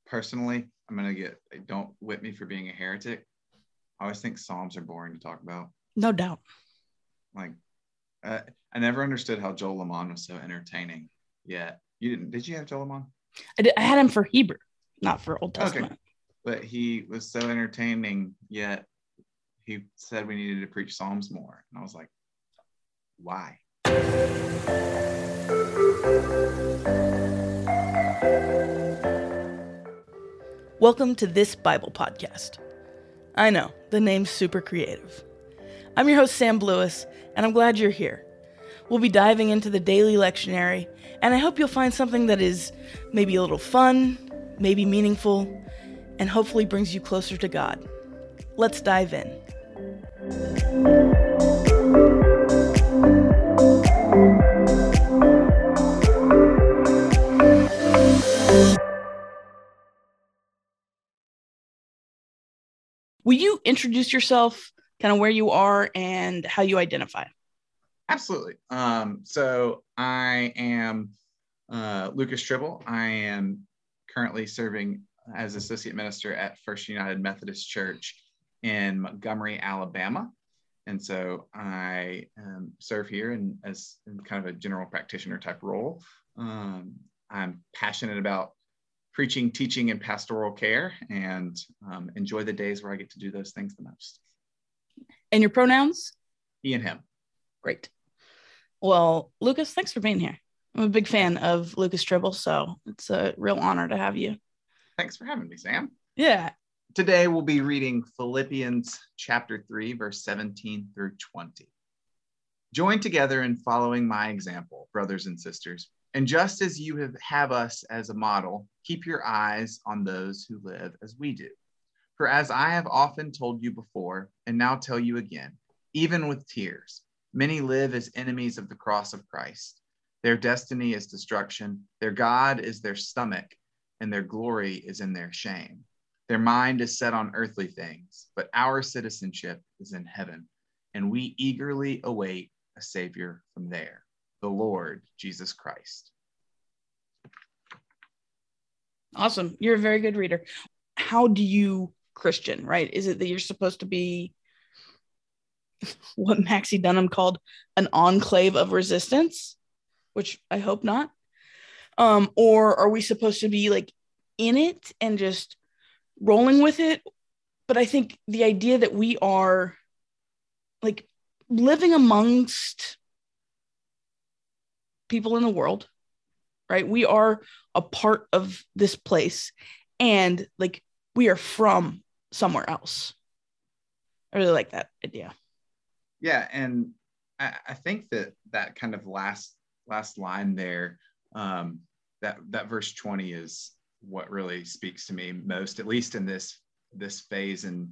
personally, don't whip me for being a heretic. I always think Psalms are boring to talk about. No doubt. Like, I never understood how Joel Lamont was so entertaining. Yet you didn't? Did you have Joel Lamont? I had him for Hebrew, not for Old Testament. Okay, but he was so entertaining. Yet he said we needed to preach Psalms more, and I was like, why? Welcome to This Bible Podcast. I know, the name's super creative. I'm your host, Sam Blewis, and I'm glad you're here. We'll be diving into the daily lectionary, and I hope you'll find something that is maybe a little fun, maybe meaningful, and hopefully brings you closer to God. Let's dive in. Will you introduce yourself, kind of where you are and how you identify? Absolutely. So I am Lucas Tribble. I am currently serving as associate minister at First United Methodist Church in Montgomery, Alabama. And so I serve here as kind of a general practitioner type role. I'm passionate about preaching, teaching, and pastoral care, and enjoy the days where I get to do those things the most. And your pronouns? He and him. Great. Well, Lucas, thanks for being here. I'm a big fan of Lucas Tribble, so it's a real honor to have you. Thanks for having me, Sam. Yeah. Today we'll be reading Philippians chapter 3, verse 17 through 20. Join together in following my example, brothers and sisters. And just as you have us as a model, keep your eyes on those who live as we do. For as I have often told you before, and now tell you again, even with tears, many live as enemies of the cross of Christ. Their destiny is destruction, their God is their stomach, and their glory is in their shame. Their mind is set on earthly things, but our citizenship is in heaven, and we eagerly await a Savior from there, the Lord Jesus Christ. Awesome. You're a very good reader. How do you Christian, right? Is it that you're supposed to be what Maxie Dunham called an enclave of resistance, which I hope not? Or are we supposed to be like in it and just rolling with it? But I think the idea that we are like living amongst people in the world, right? We are a part of this place, and like we are from somewhere else. I really like that idea. Yeah, and I think that kind of last line there, that verse 20 is what really speaks to me most, at least in this phase and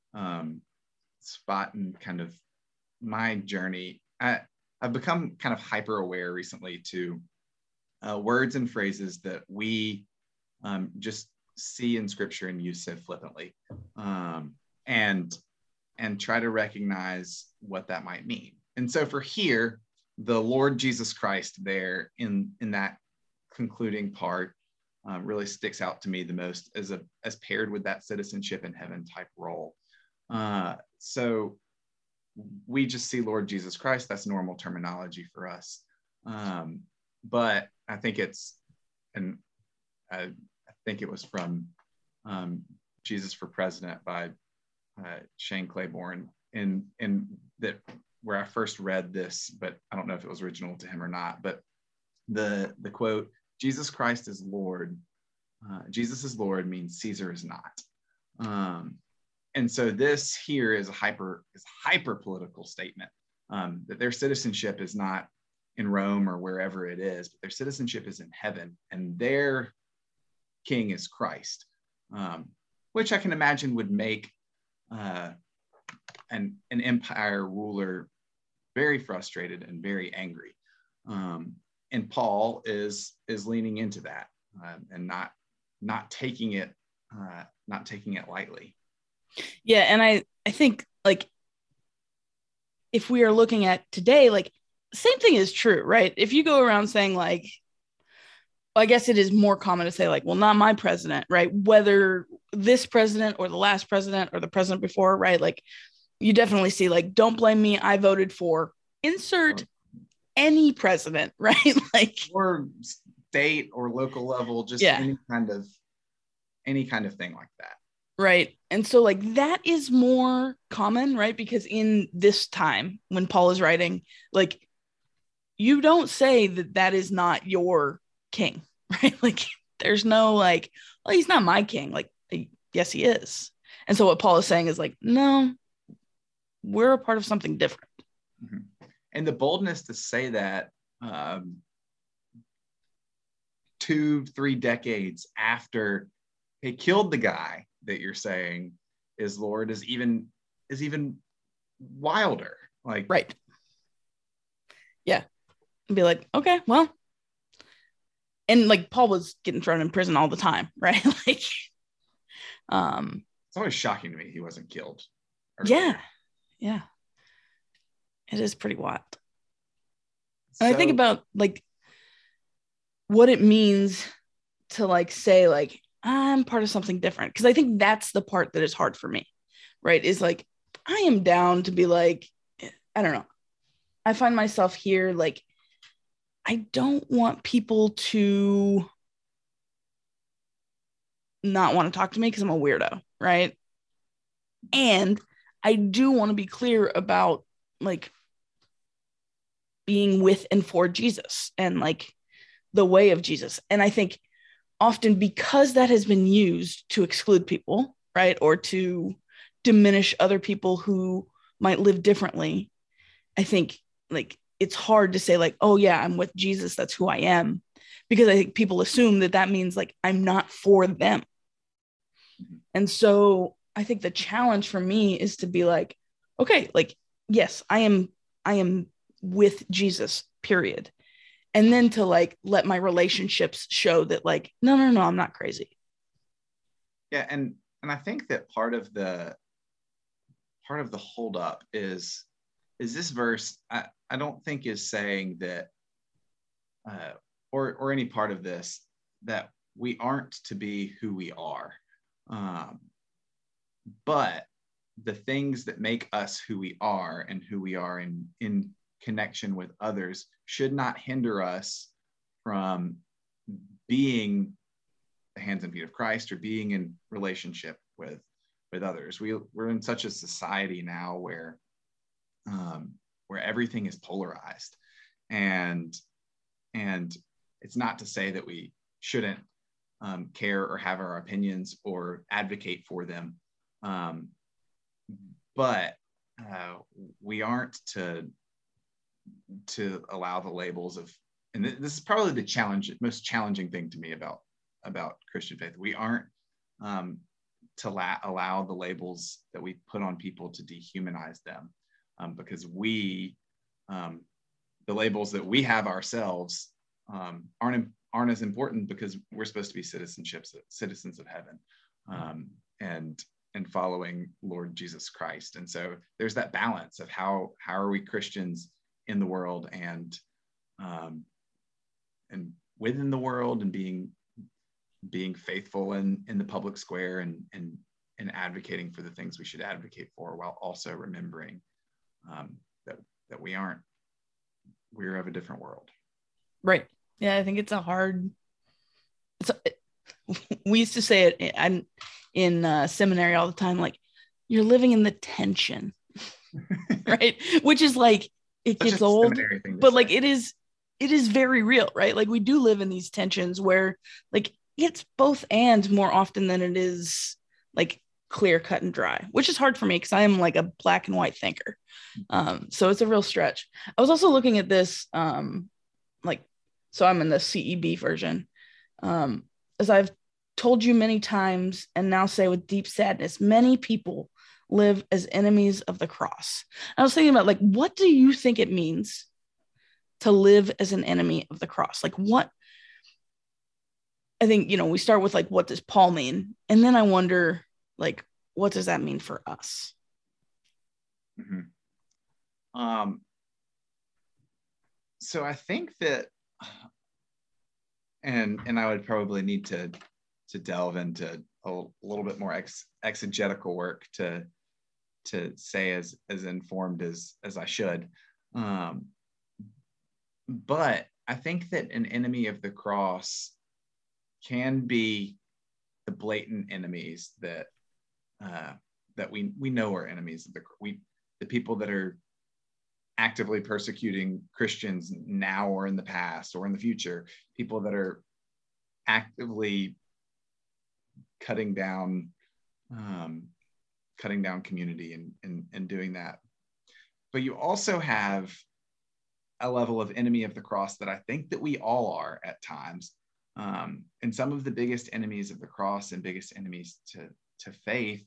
spot in kind of my journey. I've become kind of hyper aware recently to words and phrases that we just see in scripture and use so flippantly, and try to recognize what that might mean. And so for here, the Lord Jesus Christ there in that concluding part really sticks out to me the most as paired with that citizenship in heaven type role. So we just see Lord Jesus Christ. That's normal terminology for us. But I think I think it was from Jesus for President by Shane Claiborne, and that where I first read this, but I don't know if it was original to him or not. But the quote, "Jesus Christ is Lord. Jesus is Lord" means Caesar is not. And so this here is a hyper political statement, that their citizenship is not in Rome or wherever it is, but their citizenship is in heaven, and their king is Christ, which I can imagine would make an empire ruler very frustrated and very angry. And Paul is leaning into that and not taking it lightly. Yeah, and I think like if we are looking at today, like same thing is true, right? If you go around saying like I guess it is more common to say like, well, not my president, right? Whether this president or the last president or the president before, right? Like you definitely see like, don't blame me. I voted for insert any president, right? Like, or state or local level, just yeah, any kind of thing like that. right. And so like that is more common, right? Because in this time when Paul is writing, like you don't say that that is not your king, right? Like there's no like, well, he's not my king. Like, yes, he is. And so what Paul is saying is like, no, we're a part of something different. Mm-hmm. And the boldness to say that 2-3 decades after he killed the guy that you're saying is Lord is even wilder. Like, right. Yeah. And be like, okay, well, and like Paul was getting thrown in prison all the time, right? Like, it's always shocking to me he wasn't killed earlier. Yeah, it is pretty wild. And I think about like what it means to like say like I'm part of something different, because I think that's the part that is hard for me, right? Is like I am down to be like, I don't know, I find myself here like I don't want people to not want to talk to me because I'm a weirdo, right? And I do want to be clear about like being with and for Jesus and like the way of Jesus. And I think often because that has been used to exclude people, right? Or to diminish other people who might live differently, I think like it's hard to say like, oh yeah, I'm with Jesus, that's who I am. Because I think people assume that that means like I'm not for them. And so I think the challenge for me is to be like, okay, like, yes, I am with Jesus, period. And then to like let my relationships show that like, no, I'm not crazy. Yeah, and I think that part of the holdup is this verse. I don't think is saying that, or any part of this, that we aren't to be who we are, but the things that make us who we are and who we are in connection with others should not hinder us from being the hands and feet of Christ or being in relationship with others. We're in such a society now where everything is polarized, and it's not to say that we shouldn't care or have our opinions or advocate for them, but we aren't to allow the labels of, and this is probably the most challenging thing to me about Christian faith. We aren't to allow the labels that we put on people to dehumanize them, because the labels that we have ourselves aren't as important, because we're supposed to be citizens of heaven, and following Lord Jesus Christ. And so there's that balance of how are we Christians in the world and within the world, and being faithful in the public square and advocating for the things we should advocate for, while also remembering that we're of a different world. Right. Yeah, I think it's we used to say it in seminary all the time, like you're living in the tension, right? Which is like, it gets old, but like it is very real, right? Like we do live in these tensions where like it's both and more often than it is like clear cut and dry, which is hard for me because I am like a black and white thinker. So it's a real stretch. I was also looking at this, so I'm in the CEB version. As I've told you many times and now say with deep sadness, many people live as enemies of the cross. I was thinking about like, what do you think it means to live as an enemy of the cross? Like what, I think, we start with like, what does Paul mean? And then I wonder, like, what does that mean for us? Mm-hmm. So I think that, and I would probably need to delve into a little bit more exegetical work to say as informed as I should. But I think that an enemy of the cross can be the blatant enemies that we know are enemies of the people that are actively persecuting Christians now or in the past or in the future, people that are actively cutting down community and doing that. But you also have a level of enemy of the cross that I think that we all are at times. And some of the biggest enemies of the cross and biggest enemies to faith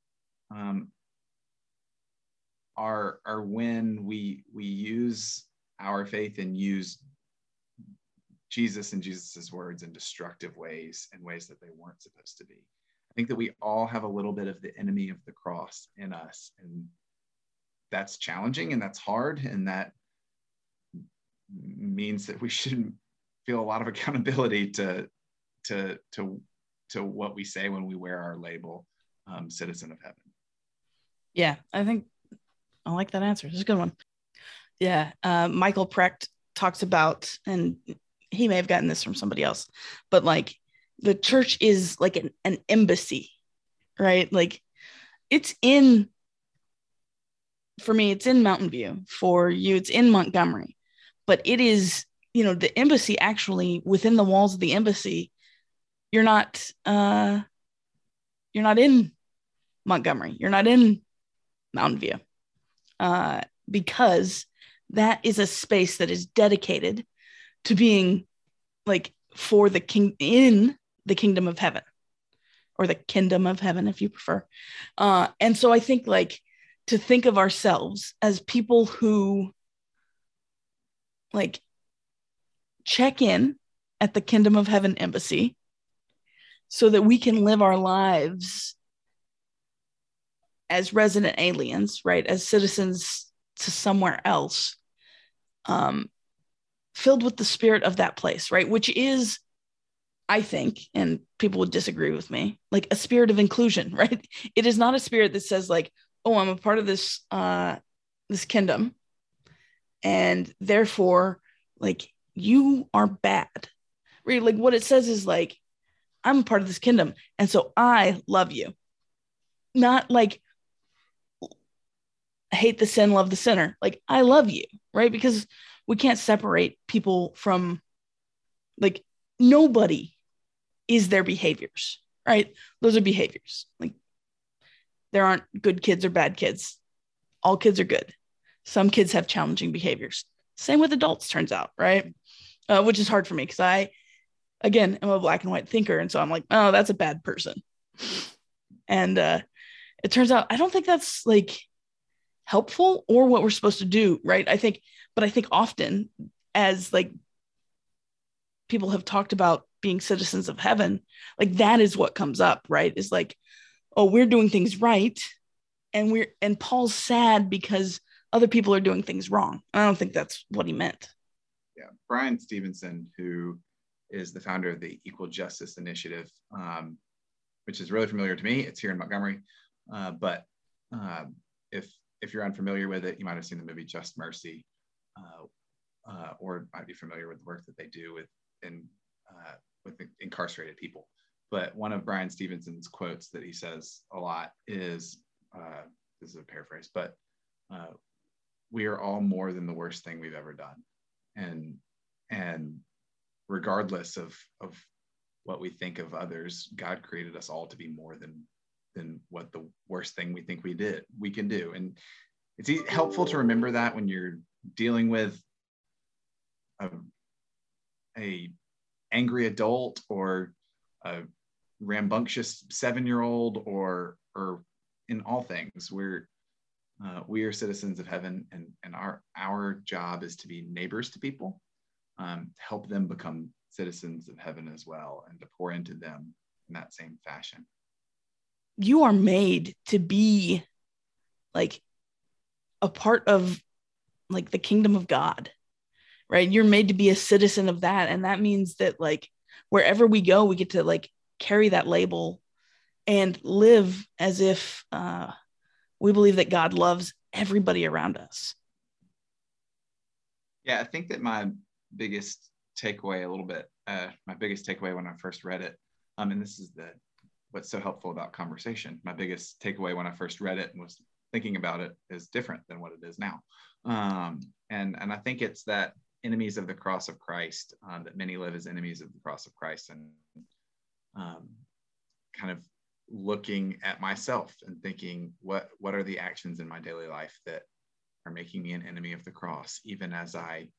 are when we use our faith and use Jesus and Jesus's words in destructive ways, in ways that they weren't supposed to be. I think that we all have a little bit of the enemy of the cross in us, and that's challenging and that's hard, and that means that we should feel a lot of accountability to what we say when we wear our label, citizen of heaven. Yeah, I think I like that answer. It's a good one. Yeah, Michael Precht talks about, and he may have gotten this from somebody else, but like the church is like an embassy, right? Like for me, it's in Mountain View. For you, it's in Montgomery. But it is, the embassy actually, within the walls of the embassy, you're not in Montgomery. You're not in Mountain View. Because that is a space that is dedicated to being like for the king in the kingdom of heaven, or the kingdom of heaven, if you prefer. And so I think like to think of ourselves as people who like check in at the kingdom of heaven embassy so that we can live our lives as resident aliens, right? As citizens to somewhere else, filled with the spirit of that place, right? Which is, I think, and people would disagree with me, like a spirit of inclusion, right? It is not a spirit that says like, oh, I'm a part of this kingdom, and therefore, like, you are bad. Right? Like what it says is like, I'm a part of this kingdom, and so I love you. Not like hate the sin, love the sinner. Like I love you, right? Because we can't separate people from, like, nobody is their behaviors, right? Those are behaviors. Like there aren't good kids or bad kids. All kids are good. Some kids have challenging behaviors. Same with adults, turns out, right? Which is hard for me because I, again, am a black and white thinker. And so I'm like, oh, that's a bad person. And it turns out I don't think that's like helpful or what we're supposed to do, right? I think often, as like people have talked about being citizens of heaven, like that is what comes up, right? Is like, oh, we're doing things right, and Paul's sad because other people are doing things wrong. I don't think that's what he meant. Yeah, Brian Stevenson, who is the founder of the Equal Justice Initiative, which is really familiar to me. It's here in Montgomery, but if you're unfamiliar with it, you might have seen the movie Just Mercy, or might be familiar with the work that they do with incarcerated people. But one of Brian Stevenson's quotes that he says a lot is, this is a paraphrase, but we are all more than the worst thing we've ever done. And regardless of what we think of others, God created us all to be more than what the worst thing we think we can do. And it's helpful to remember that when you're dealing with a angry adult or a rambunctious 7-year-old, or in all things, we are citizens of heaven, and our job is to be neighbors to people, to help them become citizens of heaven as well, and to pour into them in that same fashion. You are made to be like a part of like the kingdom of God, right? You're made to be a citizen of that. And that means that like wherever we go, we get to like carry that label and live as if we believe that God loves everybody around us. Yeah, I think that my biggest takeaway my biggest takeaway when I first read it, and this is what's so helpful about conversation. My biggest takeaway when I first read it and was thinking about it is different than what it is now. And I think it's that enemies of the cross of Christ, that many live as enemies of the cross of Christ, and kind of looking at myself and thinking, what are the actions in my daily life that are making me an enemy of the cross, even as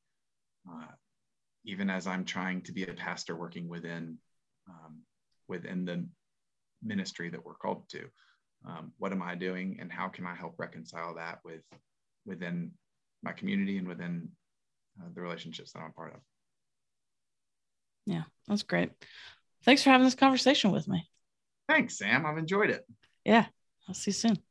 I'm trying to be a pastor working within the ministry that we're called to. What am I doing, and how can I help reconcile that within my community and within the relationships that I'm a part of? Yeah, that's great. Thanks for having this conversation with me. Thanks, Sam. I've enjoyed it. Yeah, I'll see you soon.